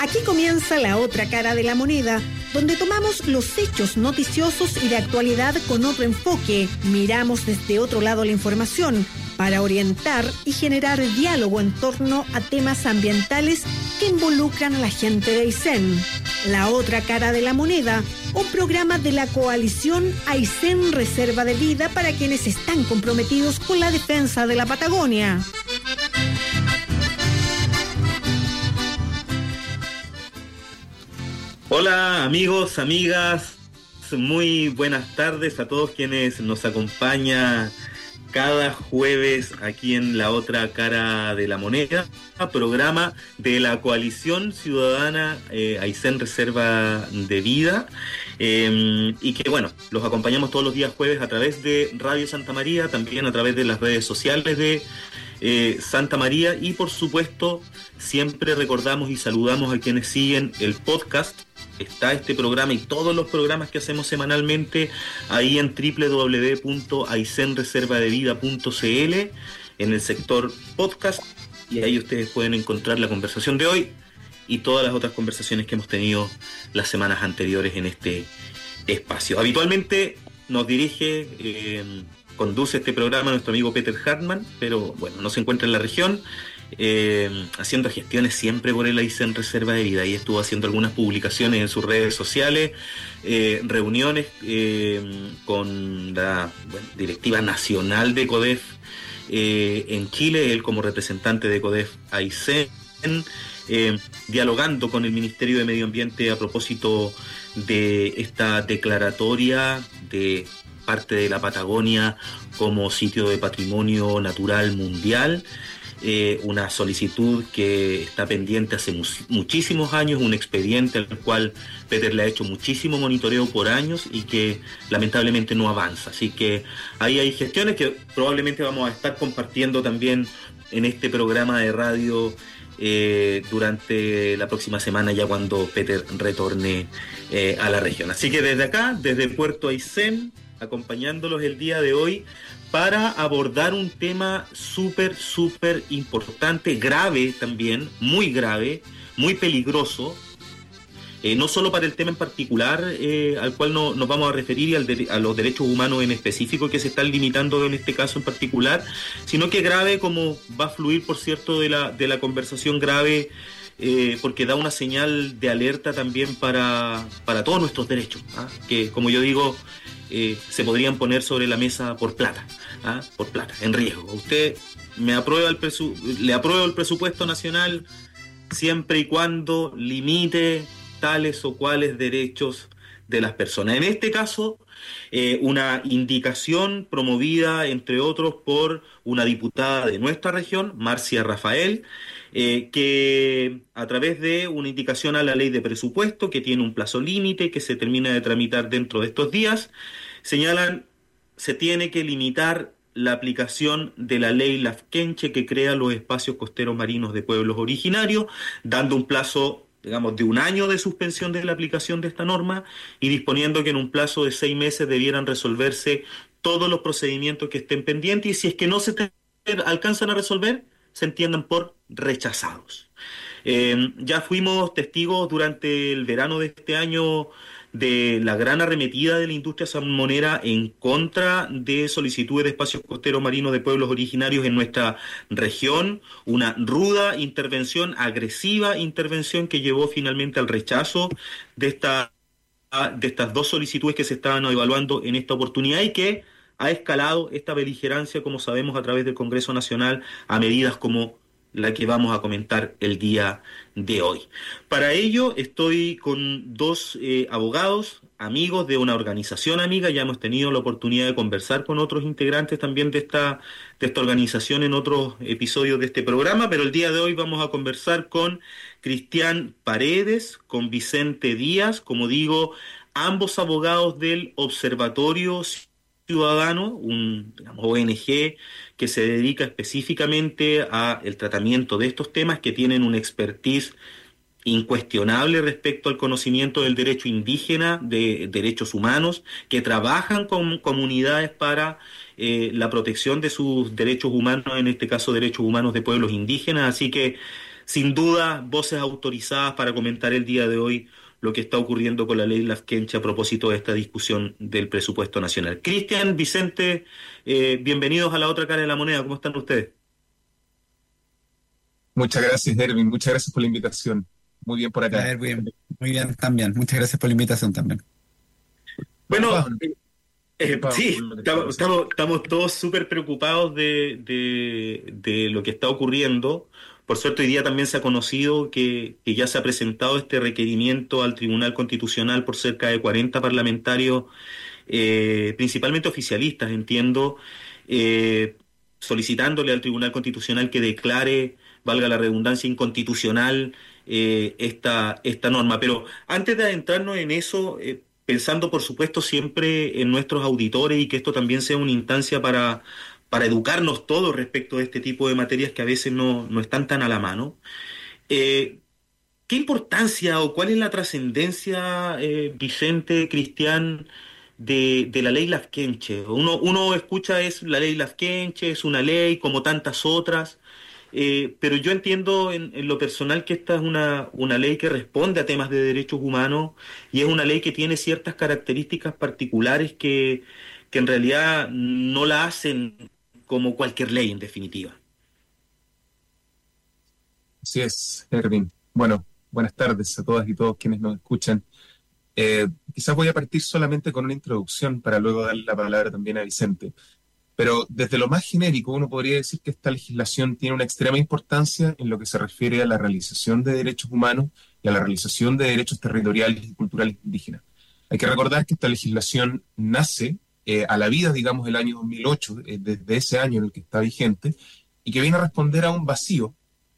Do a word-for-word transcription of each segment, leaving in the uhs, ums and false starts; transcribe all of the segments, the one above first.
Aquí comienza La Otra Cara de la Moneda, donde tomamos los hechos noticiosos y de actualidad con otro enfoque. Miramos desde otro lado la información para orientar y generar diálogo en torno a temas ambientales que involucran a la gente de Aysén. La Otra Cara de la Moneda, un programa de la coalición Aysén Reserva de Vida para quienes están comprometidos con la defensa de la Patagonia. Hola amigos, amigas, muy buenas tardes a todos quienes nos acompañan cada jueves aquí en La Otra Cara de la Moneda, programa de la coalición ciudadana eh, Aysén Reserva de Vida, eh, y que bueno, los acompañamos todos los días jueves a través de Radio Santa María, también a través de las redes sociales de eh, Santa María, y por supuesto siempre recordamos y saludamos a quienes siguen el podcast. Está este programa y todos los programas que hacemos semanalmente ahí en doble u doble u doble u punto aysén reserva de vida punto c l en el sector podcast, y ahí ustedes pueden encontrar la conversación de hoy y todas las otras conversaciones que hemos tenido las semanas anteriores en este espacio. Habitualmente nos dirige, eh, conduce este programa nuestro amigo Peter Hartman, pero bueno, no se encuentra en la región. Eh, haciendo gestiones siempre por el Aysén Reserva de Vida, y estuvo haciendo algunas publicaciones en sus redes sociales, eh, reuniones eh, con la bueno, directiva nacional de CODEF eh, en Chile, él como representante de CODEF Aysén, eh, dialogando con el Ministerio de Medio Ambiente a propósito de esta declaratoria de parte de la Patagonia como sitio de patrimonio natural mundial. Eh, una solicitud que está pendiente hace mu- muchísimos años, un expediente al cual Peter le ha hecho muchísimo monitoreo por años y que lamentablemente no avanza. Así que ahí hay gestiones que probablemente vamos a estar compartiendo también en este programa de radio eh, durante la próxima semana, ya cuando Peter retorne eh, a la región. Así que desde acá, desde Puerto Aysén, acompañándolos el día de hoy para abordar un tema súper, súper importante, grave también, muy grave, muy peligroso, eh, no solo para el tema en particular eh, al cual no, nos vamos a referir y al de, a los derechos humanos en específico que se están limitando en este caso en particular, sino que grave, como va a fluir, por cierto, de la, de la conversación, grave Eh, porque da una señal de alerta también para, para todos nuestros derechos, ¿ah? Que, como yo digo, eh, se podrían poner sobre la mesa por plata, ¿ah? Por plata, en riesgo. Usted me aprueba el presu- le apruebo el presupuesto nacional siempre y cuando limite tales o cuales derechos de las personas. En este caso, eh, una indicación promovida, entre otros, por una diputada de nuestra región, Marcia Rafael, eh, que a través de una indicación a la ley de presupuesto, que tiene un plazo límite, que se termina de tramitar dentro de estos días, señalan se tiene que limitar la aplicación de la ley Lafkenche, que crea los espacios costeros marinos de pueblos originarios, dando un plazo, digamos, de un año de suspensión de la aplicación de esta norma y disponiendo que en un plazo de seis meses debieran resolverse todos los procedimientos que estén pendientes, y si es que no se te alcanzan a resolver, se entiendan por rechazados. Eh, ya fuimos testigos durante el verano de este año de la gran arremetida de la industria salmonera en contra de solicitudes de espacios costeros marinos de pueblos originarios en nuestra región, una ruda intervención, agresiva intervención que llevó finalmente al rechazo de, esta, de estas dos solicitudes que se estaban evaluando en esta oportunidad, y que ha escalado esta beligerancia, como sabemos, a través del Congreso Nacional a medidas como la que vamos a comentar el día de hoy. Para ello estoy con dos eh, abogados, amigos de una organización amiga. Ya hemos tenido la oportunidad de conversar con otros integrantes también de esta, de esta organización en otros episodios de este programa, pero el día de hoy vamos a conversar con Cristian Paredes, con Vicente Díaz, como digo, ambos abogados del Observatorio Ciudadano, un digamos, O N G que se dedica específicamente a el tratamiento de estos temas, que tienen una expertise incuestionable respecto al conocimiento del derecho indígena, de derechos humanos, que trabajan con comunidades para eh, la protección de sus derechos humanos, en este caso derechos humanos de pueblos indígenas. Así que sin duda, voces autorizadas para comentar el día de hoy lo que está ocurriendo con la ley Lafkenche a propósito de esta discusión del presupuesto nacional. Cristian, Vicente, eh, bienvenidos a la otra cara de la moneda. ¿Cómo están ustedes? Muchas gracias, Erwin. Muchas gracias por la invitación. Muy bien por A acá. ver, bien, muy bien también. Muchas gracias por la invitación también. Bueno, eh, eh, sí, estamos, estamos, estamos todos súper preocupados de, de, de lo que está ocurriendo. Por suerte, hoy día también se ha conocido que, que ya se ha presentado este requerimiento al Tribunal Constitucional por cerca de cuarenta parlamentarios, eh, principalmente oficialistas, entiendo, eh, solicitándole al Tribunal Constitucional que declare, valga la redundancia, inconstitucional eh, esta, esta norma. Pero antes de adentrarnos en eso, eh, pensando por supuesto siempre en nuestros auditores y que esto también sea una instancia para, para educarnos todos respecto de este tipo de materias que a veces no, no están tan a la mano, eh, ¿qué importancia o cuál es la trascendencia, eh, Vicente, Cristian, de, de la ley Lafkenche? Uno, uno escucha es la ley Lafkenche, es una ley como tantas otras, eh, pero yo entiendo en, en lo personal que esta es una, una ley que responde a temas de derechos humanos y es una ley que tiene ciertas características particulares que, que en realidad no la hacen como cualquier ley en definitiva. Así es, Erwin. Bueno, buenas tardes a todas y todos quienes nos escuchan. Eh, quizás voy a partir solamente con una introducción para luego darle la palabra también a Vicente. Pero desde lo más genérico, uno podría decir que esta legislación tiene una extrema importancia en lo que se refiere a la realización de derechos humanos y a la realización de derechos territoriales y culturales indígenas. Hay que recordar que esta legislación nace eh, a la vida, digamos, el año dos mil ocho, eh, desde ese año en el que está vigente, y que viene a responder a un vacío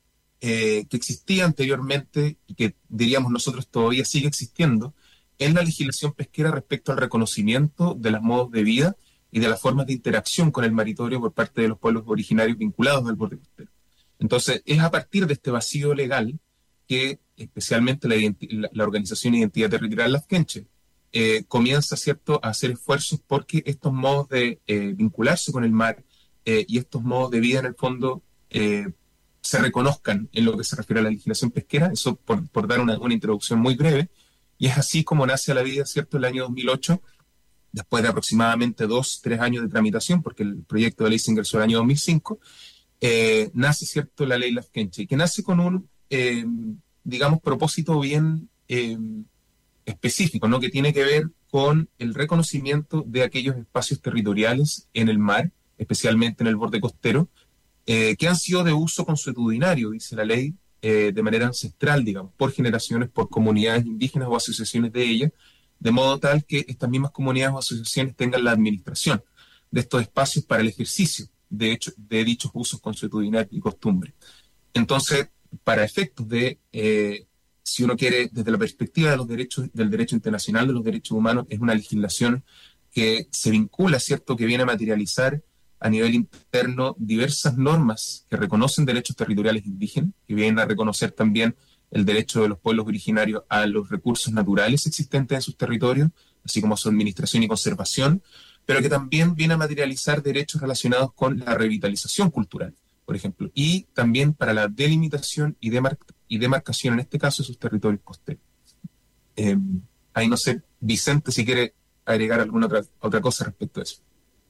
eh, que existía anteriormente y que, diríamos nosotros, todavía sigue existiendo en la legislación pesquera respecto al reconocimiento de los modos de vida y de las formas de interacción con el maritorio por parte de los pueblos originarios vinculados al borde costero. Entonces, es a partir de este vacío legal que especialmente la, la, la Organización Identidad Territorial Lafkenche eh, comienza, ¿cierto?, a hacer esfuerzos porque estos modos de eh, vincularse con el mar eh, y estos modos de vida, en el fondo, eh, se reconozcan en lo que se refiere a la legislación pesquera. Eso por, por dar una, una introducción muy breve. Y es así como nace a la vida, ¿cierto?, el año dos mil ocho, después de aproximadamente dos, tres años de tramitación, porque el proyecto de ley se ingresó el año dos mil cinco, eh, nace, ¿cierto?, la ley Lafkenche, que nace con un, eh, digamos, propósito bien eh, específico, ¿no?, que tiene que ver con el reconocimiento de aquellos espacios territoriales en el mar, especialmente en el borde costero, eh, que han sido de uso consuetudinario, dice la ley, eh, de manera ancestral, digamos, por generaciones, por comunidades indígenas o asociaciones de ellas, de modo tal que estas mismas comunidades o asociaciones tengan la administración de estos espacios para el ejercicio de, hecho, de dichos usos consuetudinarios y costumbres. Entonces, para efectos de, eh, si uno quiere, desde la perspectiva de los derechos, del derecho internacional de los derechos humanos, es una legislación que se vincula, ¿cierto?, que viene a materializar a nivel interno diversas normas que reconocen derechos territoriales indígenas, que vienen a reconocer también el derecho de los pueblos originarios a los recursos naturales existentes en sus territorios, así como a su administración y conservación, pero que también viene a materializar derechos relacionados con la revitalización cultural, por ejemplo, y también para la delimitación y, demar y demarcación, en este caso, de sus territorios costeros. Eh, ahí no sé, Vicente, si quiere agregar alguna otra, otra cosa respecto a eso.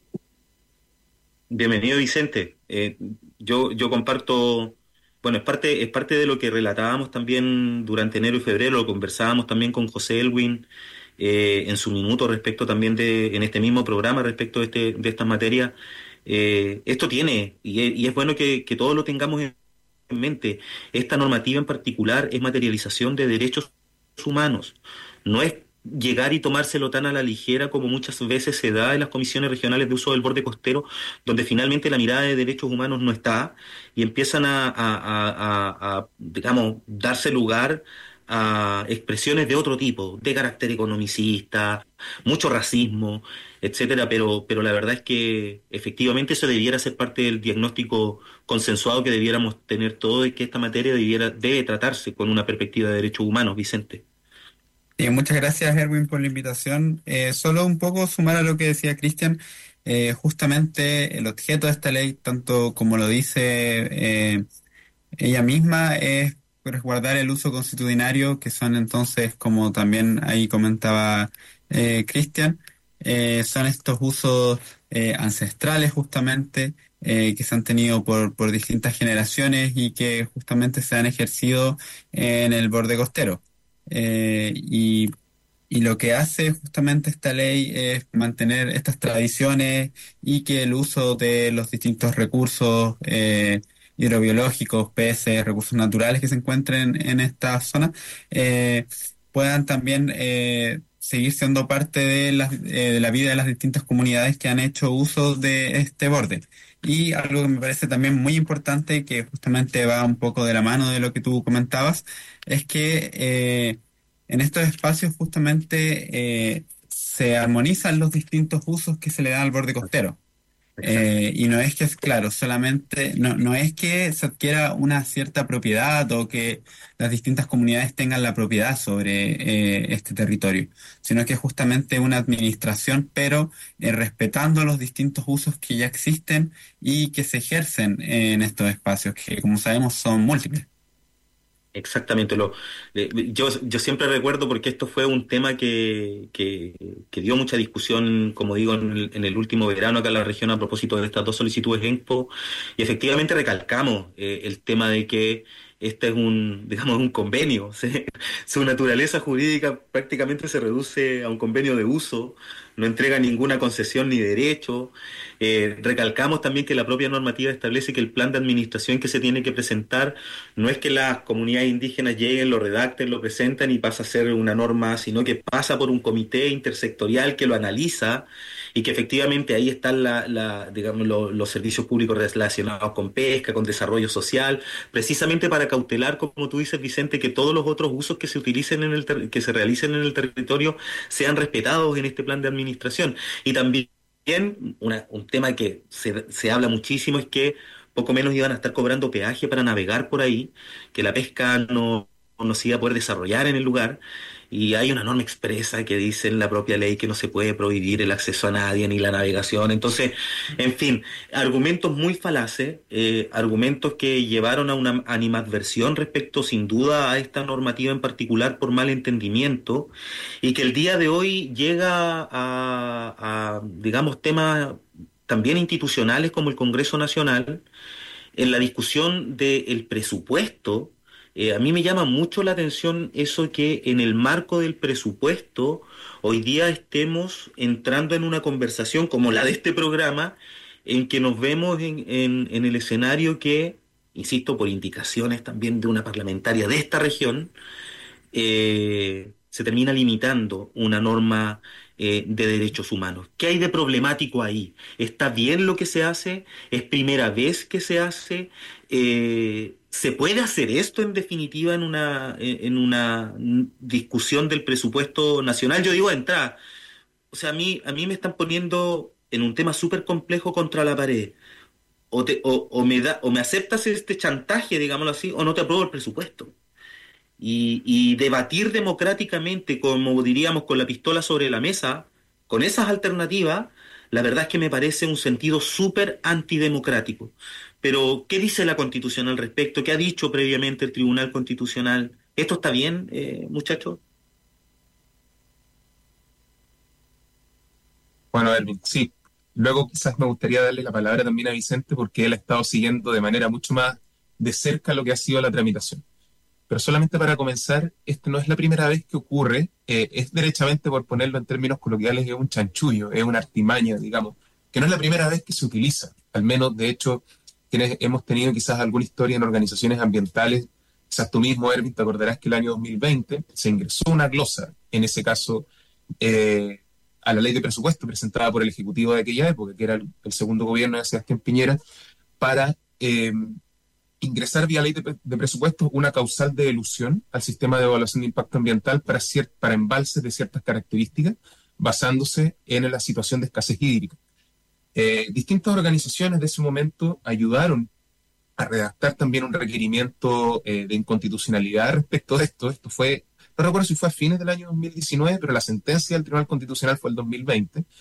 Bienvenido, Vicente. Eh, yo, yo comparto, bueno, es parte, es parte de lo que relatábamos también durante enero y febrero, lo conversábamos también con José Elwin eh, en su minuto respecto también de, en este mismo programa respecto de, este, de estas materias. Eh, esto tiene, y es, y es bueno que, que todos lo tengamos en mente, esta normativa en particular es materialización de derechos humanos, no es llegar y tomárselo tan a la ligera como muchas veces se da en las comisiones regionales de uso del borde costero, donde finalmente la mirada de derechos humanos no está y empiezan a, a, a, a, a digamos, darse lugar a expresiones de otro tipo, de carácter economicista, mucho racismo, etcétera, pero, pero la verdad es que efectivamente eso debiera ser parte del diagnóstico consensuado que debiéramos tener todos y que esta materia debiera, debe tratarse con una perspectiva de derechos humanos, Vicente. Eh, muchas gracias, Erwin, por la invitación. Eh, solo un poco sumar a lo que decía Cristian. Eh, justamente el objeto de esta ley, tanto como lo dice eh, ella misma es resguardar el uso consuetudinario, que son entonces, como también ahí comentaba eh, Cristian, eh, son estos usos eh, ancestrales justamente, eh, que se han tenido por, por distintas generaciones y que justamente se han ejercido en el borde costero. Eh, y, y lo que hace justamente esta ley es mantener estas tradiciones y que el uso de los distintos recursos eh, hidrobiológicos, peces, recursos naturales que se encuentren en esta zona, eh, puedan también eh, seguir siendo parte de la, eh, de la vida de las distintas comunidades que han hecho uso de este borde. Y algo que me parece también muy importante, que justamente va un poco de la mano de lo que tú comentabas, es que eh, en estos espacios justamente eh, se armonizan los distintos usos que se le dan al borde costero. Exacto. Eh, y no es que es claro, solamente, no, no es que se adquiera una cierta propiedad o que las distintas comunidades tengan la propiedad sobre eh, este territorio, sino que es justamente una administración, pero eh, respetando los distintos usos que ya existen y que se ejercen en estos espacios, que como sabemos son múltiples. Exactamente, lo, eh, yo, yo siempre recuerdo porque esto fue un tema que, que, que dio mucha discusión, como digo, en el, en el último verano acá en la región a propósito de estas dos solicitudes de ENPO, y efectivamente recalcamos eh, el tema de que este es un, digamos, un convenio. ¿Sí? Su naturaleza jurídica prácticamente se reduce a un convenio de uso, no entrega ninguna concesión ni derecho. Eh, recalcamos también que la propia normativa establece que el plan de administración que se tiene que presentar no es que las comunidades indígenas lleguen, lo redacten, lo presentan y pasa a ser una norma, sino que pasa por un comité intersectorial que lo analiza y que efectivamente ahí están la, la, digamos, lo, los servicios públicos relacionados con pesca, con desarrollo social, precisamente para cautelar, como tú dices, Vicente, que todos los otros usos que se utilicen en el ter- que se realicen en el territorio sean respetados en este plan de administración. Y también una, un tema que se, se habla muchísimo es que poco menos iban a estar cobrando peaje para navegar por ahí, que la pesca no, no se iba a poder desarrollar en el lugar, y hay una norma expresa que dice en la propia ley que no se puede prohibir el acceso a nadie ni la navegación. Entonces, en fin, argumentos muy falaces, eh, argumentos que llevaron a una animadversión respecto sin duda a esta normativa en particular por mal entendimiento, y que el día de hoy llega a, a digamos, temas también institucionales como el Congreso Nacional, en la discusión del presupuesto. Eh, a mí me llama mucho la atención eso que en el marco del presupuesto hoy día estemos entrando en una conversación como la de este programa, en que nos vemos en, en, en el escenario que, insisto, por indicaciones también de una parlamentaria de esta región, eh, se termina limitando una norma eh, de derechos humanos. ¿Qué hay de problemático ahí? ¿Está bien lo que se hace? ¿Es primera vez que se hace? Eh, ¿se puede hacer esto en definitiva en una, en una discusión del presupuesto nacional? Yo digo de entrada, o sea, a mí, a mí me están poniendo en un tema súper complejo contra la pared. O, te, o, o, me da, o me aceptas este chantaje, digámoslo así, o no te apruebo el presupuesto. Y, y debatir democráticamente, como diríamos, con la pistola sobre la mesa, con esas alternativas, la verdad es que me parece un sentido súper antidemocrático. Pero, ¿qué dice la Constitución al respecto? ¿Qué ha dicho previamente el Tribunal Constitucional? ¿Esto está bien, eh, muchachos? Bueno, Erwin, sí. Luego quizás me gustaría darle la palabra también a Vicente porque él ha estado siguiendo de manera mucho más de cerca lo que ha sido la tramitación. Pero solamente para comenzar, esto no es la primera vez que ocurre, eh, es derechamente, por ponerlo en términos coloquiales, es un chanchullo, es una artimaña, digamos, que no es la primera vez que se utiliza. Al menos, de hecho, quienes hemos tenido quizás alguna historia en organizaciones ambientales, quizás tú mismo, Erwin, te acordarás que el año dos mil veinte se ingresó una glosa, en ese caso, eh, a la ley de presupuesto presentada por el Ejecutivo de aquella época, que era el, el segundo gobierno de Sebastián Piñera, para eh, ingresar vía ley de, de presupuesto una causal de elusión al sistema de evaluación de impacto ambiental para, cier- para embalses de ciertas características, basándose en la situación de escasez hídrica. Eh, distintas organizaciones de ese momento ayudaron a redactar también un requerimiento eh, de inconstitucionalidad respecto de esto. Esto fue, no recuerdo si fue a fines del año dos mil diecinueve, pero la sentencia del Tribunal Constitucional fue el dos mil veinte.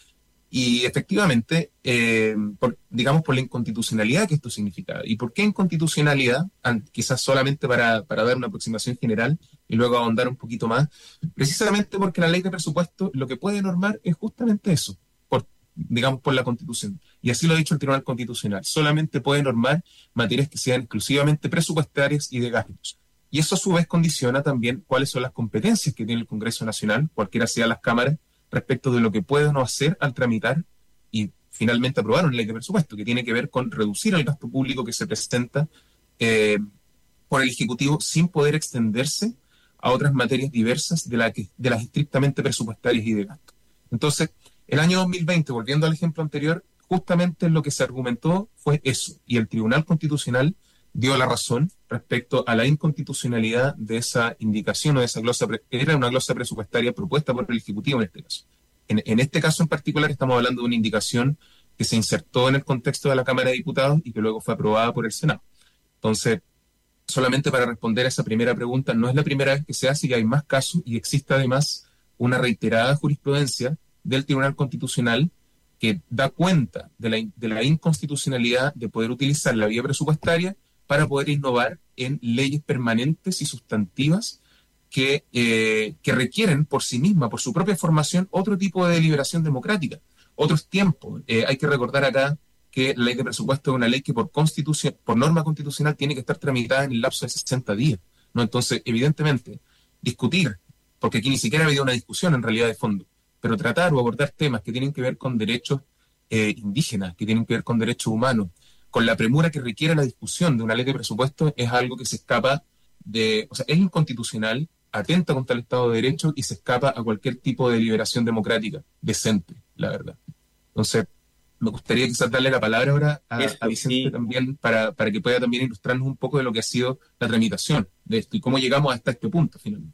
Y efectivamente, eh, por, digamos, por la inconstitucionalidad que esto significaba. ¿Y por qué inconstitucionalidad? An- Quizás solamente para, para dar una aproximación general y luego ahondar un poquito más. Precisamente porque la ley de presupuesto lo que puede normar es justamente eso, por, digamos, por la Constitución. Y así lo ha dicho el Tribunal Constitucional. Solamente puede normar materias que sean exclusivamente presupuestarias y de gastos. Y eso a su vez condiciona también cuáles son las competencias que tiene el Congreso Nacional, cualquiera sea las cámaras, respecto de lo que puede o no hacer al tramitar y finalmente aprobar una ley de presupuesto, que tiene que ver con reducir el gasto público que se presenta eh, por el Ejecutivo sin poder extenderse a otras materias diversas de, la que, de las estrictamente presupuestarias y de gasto. Entonces, el año dos mil veinte, volviendo al ejemplo anterior, justamente lo que se argumentó fue eso, y el Tribunal Constitucional dio la razón respecto a la inconstitucionalidad de esa indicación o de esa glosa, pre- era una glosa presupuestaria propuesta por el Ejecutivo en este caso. En, en este caso en particular estamos hablando de una indicación que se insertó en el contexto de la Cámara de Diputados y que luego fue aprobada por el Senado. Entonces, solamente para responder a esa primera pregunta, no es la primera vez que se hace y hay más casos y existe además una reiterada jurisprudencia del Tribunal Constitucional que da cuenta de la, de la inconstitucionalidad de poder utilizar la vía presupuestaria para poder innovar en leyes permanentes y sustantivas que, eh, que requieren por sí misma, por su propia formación, otro tipo de deliberación democrática, otros tiempos. Eh, hay que recordar acá que la ley de presupuesto es una ley que por constitución, por norma constitucional tiene que estar tramitada en el lapso de sesenta días, ¿no? Entonces, evidentemente, discutir, porque aquí ni siquiera ha habido una discusión en realidad de fondo, pero tratar o abordar temas que tienen que ver con derechos eh, indígenas, que tienen que ver con derechos humanos, con la premura que requiere la discusión de una ley de presupuesto, es algo que se escapa de, o sea, es inconstitucional, atenta contra el Estado de Derecho y se escapa a cualquier tipo de deliberación democrática decente, la verdad. Entonces, me gustaría quizás darle la palabra ahora a, Eso, a Vicente sí. también para, para que pueda también ilustrarnos un poco de lo que ha sido la tramitación de esto y cómo llegamos hasta este punto finalmente.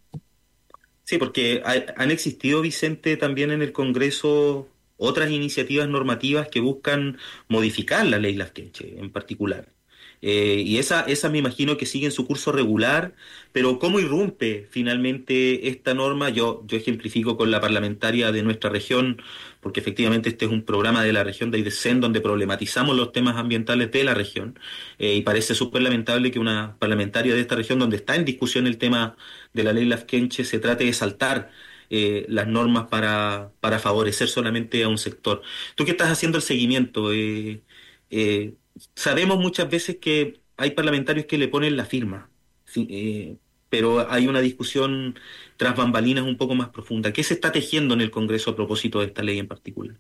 Sí, porque ha- han existido, Vicente, también en el Congreso otras iniciativas normativas que buscan modificar la ley Lafkenche en particular. Eh, y esa, esa me imagino que siguen su curso regular, pero ¿cómo irrumpe finalmente esta norma? Yo, yo ejemplifico con la parlamentaria de nuestra región, porque efectivamente este es un programa de la región de Aysén donde problematizamos los temas ambientales de la región, eh, y parece súper lamentable que una parlamentaria de esta región, donde está en discusión el tema de la ley Lafkenche, se trate de saltar eh, las normas para, para favorecer solamente a un sector. Tú que estás haciendo el seguimiento, eh, eh, sabemos muchas veces que hay parlamentarios que le ponen la firma, sí, eh, pero hay una discusión tras bambalinas un poco más profunda. ¿Qué se está tejiendo en el Congreso a propósito de esta ley en particular?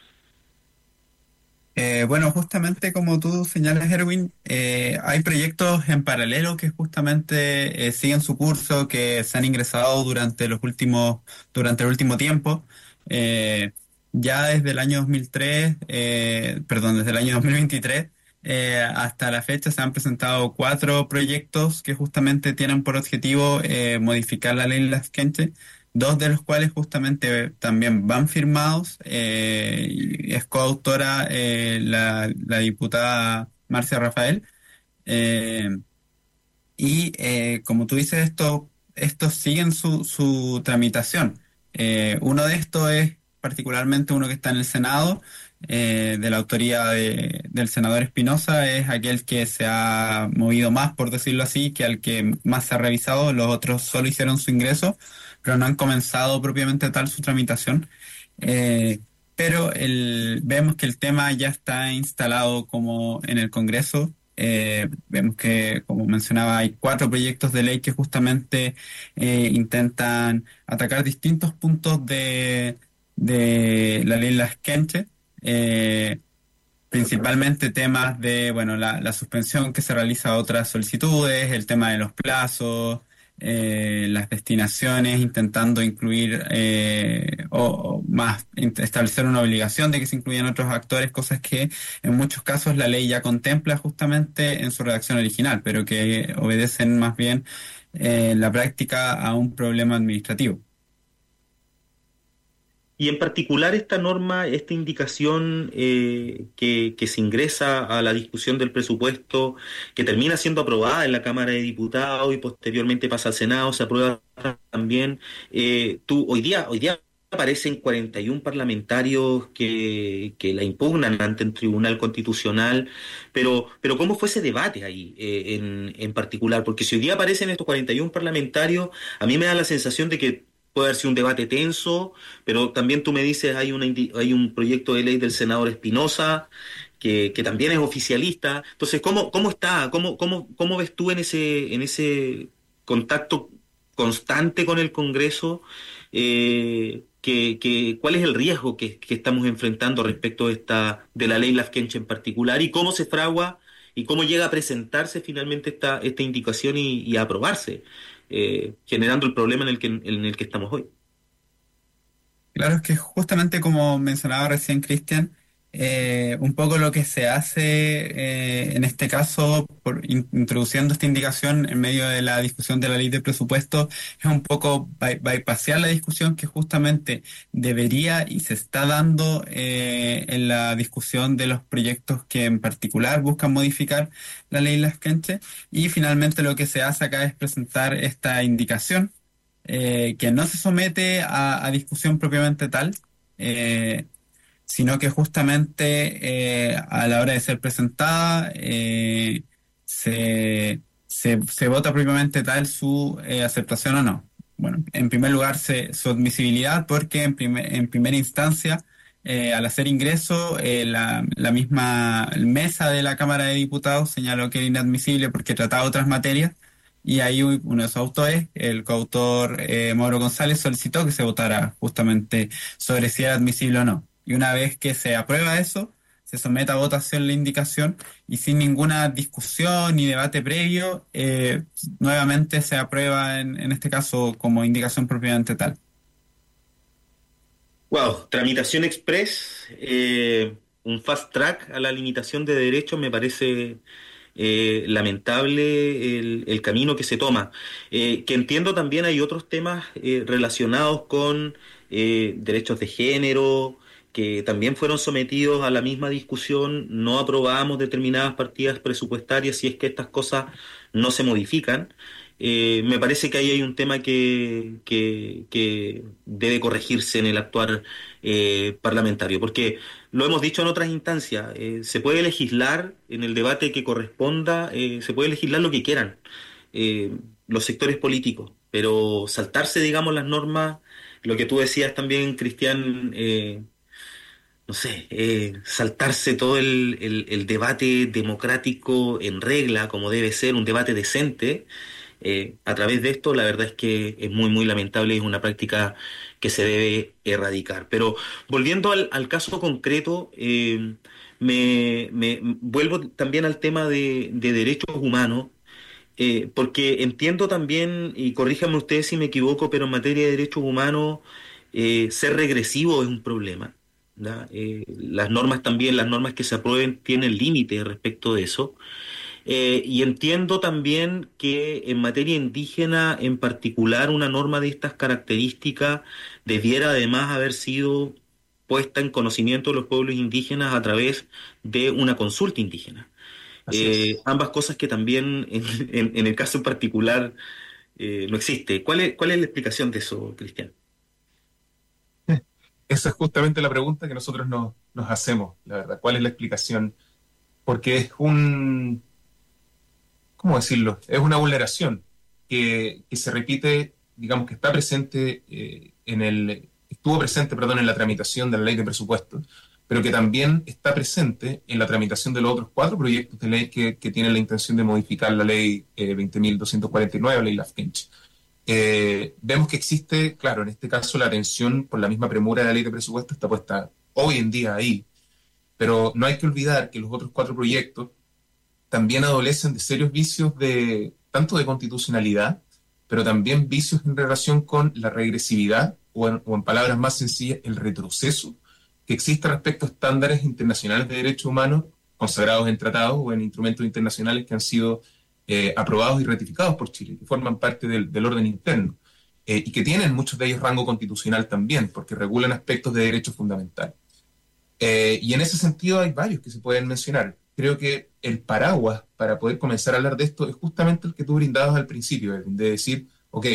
Eh, bueno, justamente como tú señalas, Erwin, eh, hay proyectos en paralelo que justamente eh, siguen su curso, que se han ingresado durante los últimos, durante el último tiempo. Eh, ya desde el año dos mil tres, eh, perdón, desde el año dos mil veintitrés eh, hasta la fecha se han presentado cuatro proyectos que justamente tienen por objetivo eh, modificar la ley Lafkenche, dos de los cuales justamente también van firmados. Eh, y es coautora eh, la, la diputada Marcia Rafael. Eh, y eh, como tú dices, esto, estos siguen su, su tramitación. Eh, uno de estos es particularmente uno que está en el Senado, eh, de la autoría de- del senador Espinosa, es aquel que se ha movido más, por decirlo así, que al que más se ha revisado. Los otros solo hicieron su ingreso, pero no han comenzado propiamente tal su tramitación. Eh, pero el, vemos que el tema ya está instalado como en el Congreso. Eh, vemos que, como mencionaba, hay cuatro proyectos de ley que justamente eh, intentan atacar distintos puntos de, de la ley Lafkenche, eh, principalmente temas de, bueno, la, la suspensión que se realiza a otras solicitudes, el tema de los plazos, eh, las destinaciones, intentando incluir eh, o, o más, int- establecer una obligación de que se incluyan otros actores, cosas que en muchos casos la ley ya contempla justamente en su redacción original, pero que obedecen más bien eh, en la práctica a un problema administrativo. Y en particular esta norma, esta indicación eh, que, que se ingresa a la discusión del presupuesto, que termina siendo aprobada en la Cámara de Diputados y posteriormente pasa al Senado, se aprueba también. Eh, tú hoy día, hoy día aparecen cuarenta y uno parlamentarios que, que la impugnan ante el Tribunal Constitucional, pero, pero ¿cómo fue ese debate ahí eh, en, en particular? Porque si hoy día aparecen estos cuarenta y uno parlamentarios, a mí me da la sensación de que puede haber sido un debate tenso, pero también tú me dices hay, una, indi- hay un proyecto de ley del senador Espinosa, que, que también es oficialista. Entonces, ¿cómo, cómo está? ¿Cómo, cómo, cómo ves tú en ese, en ese contacto constante con el Congreso? Eh, que, que, ¿cuál es el riesgo que, que estamos enfrentando respecto de esta, de la ley Lafkenche en particular, y cómo se fragua y cómo llega a presentarse finalmente esta, esta indicación y, y a aprobarse, eh, generando el problema en el que, en el que estamos hoy? Claro, es que justamente como mencionaba recién Cristian, eh, un poco lo que se hace eh, en este caso, por in- introduciendo esta indicación en medio de la discusión de la ley de presupuesto, es un poco by- bypassear la discusión que justamente debería y se está dando eh, en la discusión de los proyectos que en particular buscan modificar la ley Lafkenche, y finalmente lo que se hace acá es presentar esta indicación eh, que no se somete a, a discusión propiamente tal, eh, sino que justamente eh, a la hora de ser presentada eh, se, se, se vota propiamente tal su eh, aceptación o no. Bueno, en primer lugar, se, su admisibilidad, porque en, primer- en primera instancia, eh, al hacer ingreso, eh, la, la misma mesa de la Cámara de Diputados señaló que era inadmisible porque trataba otras materias, y ahí uno de sus autores, el coautor eh, Mauro González, solicitó que se votara justamente sobre si era admisible o no. Y una vez que se aprueba eso, se somete a votación la indicación, y sin ninguna discusión ni debate previo, eh, nuevamente se aprueba en, en este caso como indicación propiamente tal. Wow, tramitación express, eh, un fast track a la limitación de derechos, me parece eh, lamentable el, el camino que se toma. Eh, que entiendo también hay otros temas eh, relacionados con eh, derechos de género, que también fueron sometidos a la misma discusión. No aprobamos determinadas partidas presupuestarias si es que estas cosas no se modifican. Eh, me parece que ahí hay un tema que, que, que debe corregirse en el actuar eh, parlamentario, porque lo hemos dicho en otras instancias, eh, se puede legislar en el debate que corresponda, eh, se puede legislar lo que quieran eh, los sectores políticos, pero saltarse, digamos, las normas, lo que tú decías también, Cristian, eh, no sé, eh, saltarse todo el, el, el debate democrático en regla, como debe ser, un debate decente, eh, a través de esto, la verdad es que es muy, muy lamentable y es una práctica que se debe erradicar. Pero volviendo al, al caso concreto, eh, me, me vuelvo también al tema de, de derechos humanos, eh, porque entiendo también, y corríjanme ustedes si me equivoco, pero en materia de derechos humanos, eh, ser regresivo es un problema. ¿Ya? Eh, las normas también, las normas que se aprueben tienen límites respecto de eso. Eh, y entiendo también que en materia indígena, en particular, una norma de estas características debiera además haber sido puesta en conocimiento de los pueblos indígenas a través de una consulta indígena. Así Eh, es. ambas cosas que también en, en- en el caso en particular eh, no existe. ¿Cuál es, cuál es la explicación de eso, Cristian? Esa es justamente la pregunta que nosotros nos, nos hacemos, la verdad. ¿Cuál es la explicación? Porque es un, ¿cómo decirlo? Es una vulneración que, que se repite, digamos que está presente eh, en el, estuvo presente, perdón, en la tramitación de la ley de presupuesto, pero que también está presente en la tramitación de los otros cuatro proyectos de ley que, que tienen la intención de modificar la ley eh, veinte mil doscientos cuarenta y nueve, la ley Lafkench. Eh, vemos que existe, claro, en este caso la atención por la misma premura de la ley de presupuesto está puesta hoy en día ahí, pero no hay que olvidar que los otros cuatro proyectos también adolecen de serios vicios de tanto de constitucionalidad, pero también vicios en relación con la regresividad o en, o en palabras más sencillas, el retroceso que existe respecto a estándares internacionales de derechos humanos consagrados en tratados o en instrumentos internacionales que han sido eh, aprobados y ratificados por Chile, que forman parte del, del orden interno eh, y que tienen muchos de ellos rango constitucional también, porque regulan aspectos de derechos fundamentales. Eh, y en ese sentido hay varios que se pueden mencionar. Creo que el paraguas para poder comenzar a hablar de esto es justamente el que tú brindabas al principio, Edwin, de decir, ok,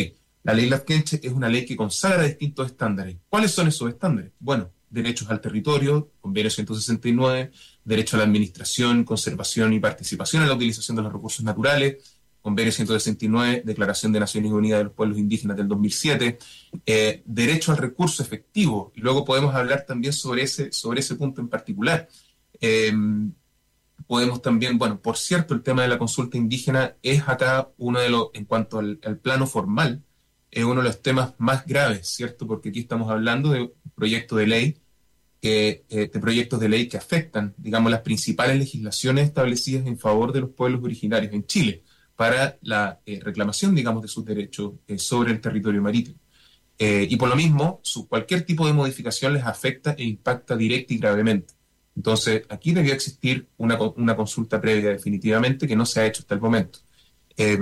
La ley Lafkenche es una ley que consagra distintos estándares. ¿Cuáles son esos estándares? Bueno, derechos al territorio, convenio ciento sesenta y nueve, derecho a la administración, conservación y participación en la utilización de los recursos naturales, convenio ciento sesenta y nueve, Declaración de Naciones Unidas de los Pueblos Indígenas del dos mil siete, eh, derecho al recurso efectivo, y luego podemos hablar también sobre ese, sobre ese punto en particular. Eh, podemos también, bueno, por cierto, el tema de la consulta indígena es acá uno de los, en cuanto al, al plano formal, es uno de los temas más graves, ¿cierto? Porque aquí estamos hablando de un proyecto de ley, que, eh, de proyectos de ley que afectan, digamos, las principales legislaciones establecidas en favor de los pueblos originarios en Chile, para la eh, reclamación, digamos, de sus derechos eh, sobre el territorio marítimo. Eh, y por lo mismo, su, cualquier tipo de modificación les afecta e impacta directa y gravemente. Entonces, aquí debió existir una, una consulta previa definitivamente que no se ha hecho hasta el momento. Eh,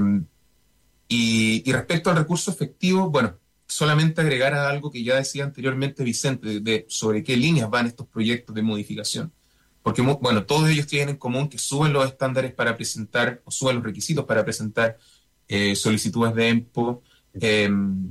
y, y respecto al recurso efectivo, bueno, solamente agregar a algo que ya decía anteriormente Vicente, de, de sobre qué líneas van estos proyectos de modificación. Porque, bueno, todos ellos tienen en común que suben los estándares para presentar, o suben los requisitos para presentar eh, solicitudes de EMPO, eh,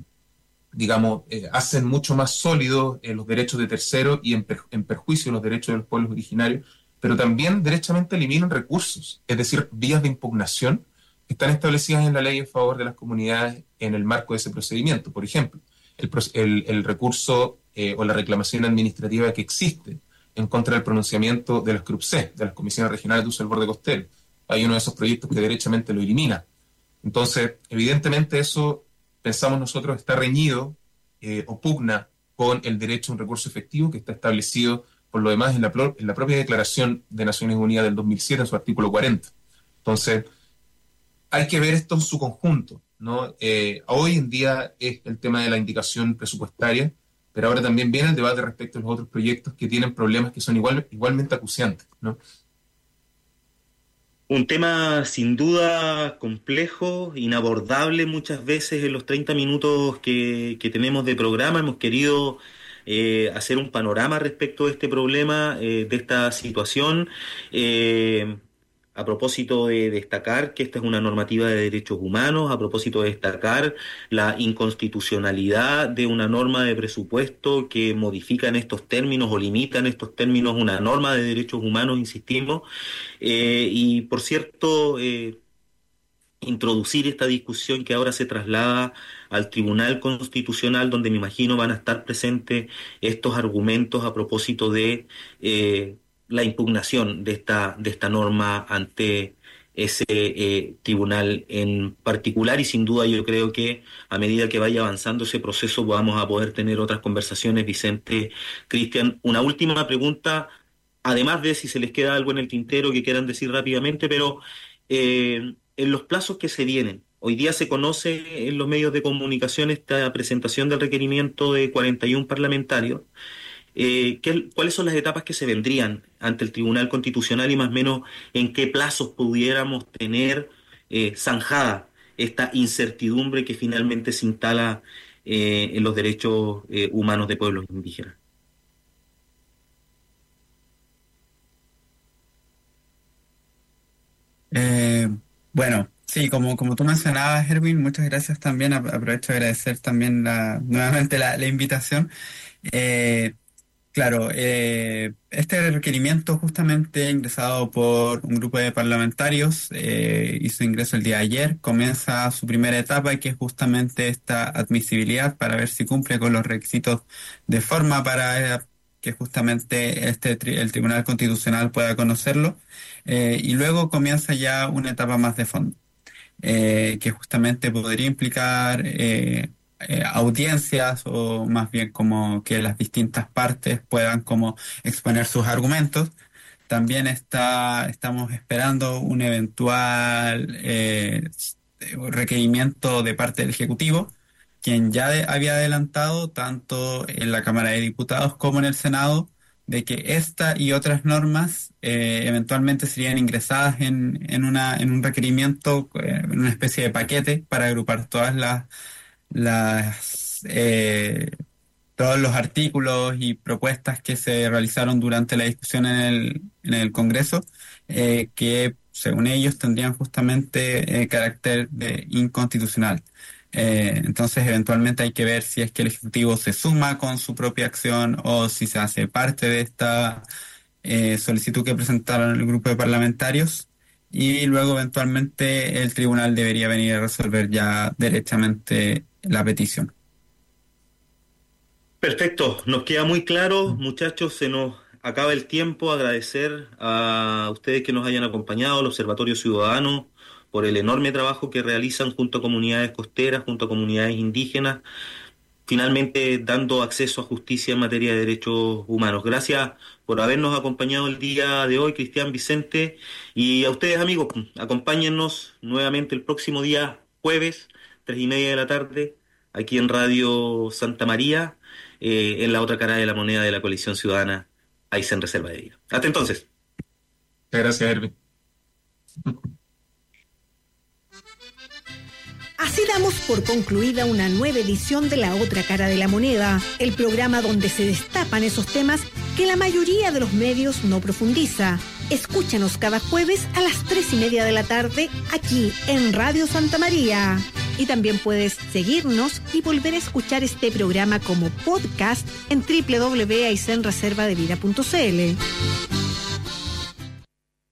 digamos, eh, hacen mucho más sólidos eh, los derechos de terceros y en, per, en perjuicio los derechos de los pueblos originarios, pero también derechamente eliminan recursos, es decir, vías de impugnación que están establecidas en la ley en favor de las comunidades en el marco de ese procedimiento. Por ejemplo, el, el, el recurso eh, o la reclamación administrativa que existe en contra del pronunciamiento de las C R U P C, de las Comisiones Regionales de Uso del Borde Costero. Hay uno de esos proyectos que derechamente lo elimina. Entonces, evidentemente eso, pensamos nosotros, está reñido eh, o pugna con el derecho a un recurso efectivo que está establecido, por lo demás, en la, en la propia Declaración de Naciones Unidas del dos mil siete, en su artículo cuarenta. Entonces, hay que ver esto en su conjunto, ¿no? Eh, hoy en día es el tema de la indicación presupuestaria, pero ahora también viene el debate respecto a los otros proyectos que tienen problemas que son igual, igualmente acuciantes, ¿no? Un tema sin duda complejo, inabordable muchas veces en los treinta minutos que, que tenemos de programa. Hemos querido eh, hacer un panorama respecto de este problema, eh, de esta situación. Eh, A propósito de destacar que esta es una normativa de derechos humanos, a propósito de destacar la inconstitucionalidad de una norma de presupuesto que modifica en estos términos o limita en estos términos una norma de derechos humanos, insistimos, eh, y por cierto, eh, introducir esta discusión que ahora se traslada al Tribunal Constitucional, donde me imagino van a estar presentes estos argumentos a propósito de eh, la impugnación de esta, de esta norma ante ese eh, tribunal en particular, y sin duda yo creo que a medida que vaya avanzando ese proceso vamos a poder tener otras conversaciones. Vicente, Cristian, una última pregunta, además de si se les queda algo en el tintero que quieran decir rápidamente, pero eh, en los plazos que se vienen, hoy día se conoce en los medios de comunicación esta presentación del requerimiento de cuarenta y uno parlamentarios. Eh, ¿qué, ¿Cuáles son las etapas que se vendrían ante el Tribunal Constitucional y más o menos en qué plazos pudiéramos tener eh, zanjada esta incertidumbre que finalmente se instala eh, en los derechos eh, humanos de pueblos indígenas? Eh, bueno, sí, como, como tú mencionabas, Erwin, muchas gracias también. Ap- Aprovecho de agradecer también la, nuevamente la, la invitación. Eh, Claro, eh, este requerimiento justamente ingresado por un grupo de parlamentarios eh, hizo ingreso el día de ayer, comienza su primera etapa que es justamente esta admisibilidad para ver si cumple con los requisitos de forma para eh, que justamente este tri- el Tribunal Constitucional pueda conocerlo eh, y luego comienza ya una etapa más de fondo eh, que justamente podría implicar eh, eh, audiencias o más bien como que las distintas partes puedan como exponer sus argumentos. También está, estamos esperando un eventual eh, s- requerimiento de parte del Ejecutivo, quien ya de- había adelantado tanto en la Cámara de Diputados como en el Senado de que esta y otras normas eh, eventualmente serían ingresadas en, en, una, en un requerimiento, eh, en una especie de paquete para agrupar todas las, las eh, todos los artículos y propuestas que se realizaron durante la discusión en el, en el Congreso, eh, que según ellos tendrían justamente eh, carácter de inconstitucional. Eh, entonces, eventualmente hay que ver si es que el Ejecutivo se suma con su propia acción o si se hace parte de esta eh, solicitud que presentaron el grupo de parlamentarios, y luego eventualmente el tribunal debería venir a resolver ya derechamente la petición. Perfecto, nos queda muy claro, muchachos, se nos acaba el tiempo. Agradecer a ustedes que nos hayan acompañado, al Observatorio Ciudadano, por el enorme trabajo que realizan junto a comunidades costeras, junto a comunidades indígenas, finalmente dando acceso a justicia en materia de derechos humanos. Gracias por habernos acompañado el día de hoy, Cristian, Vicente, y a ustedes, amigos, acompáñennos nuevamente el próximo día, jueves, tres y media de la tarde, aquí en Radio Santa María, eh, en la otra cara de la moneda de la Coalición Ciudadana, Aysén Reserva de Vida. Hasta entonces. Muchas gracias, Erwin. Así damos por concluida una nueva edición de La Otra Cara de la Moneda, el programa donde se destapan esos temas que la mayoría de los medios no profundiza. Escúchanos cada jueves a las tres y media de la tarde aquí en Radio Santa María. Y también puedes seguirnos y volver a escuchar este programa como podcast en doble u doble u doble u punto aysén reserva de vida punto c l.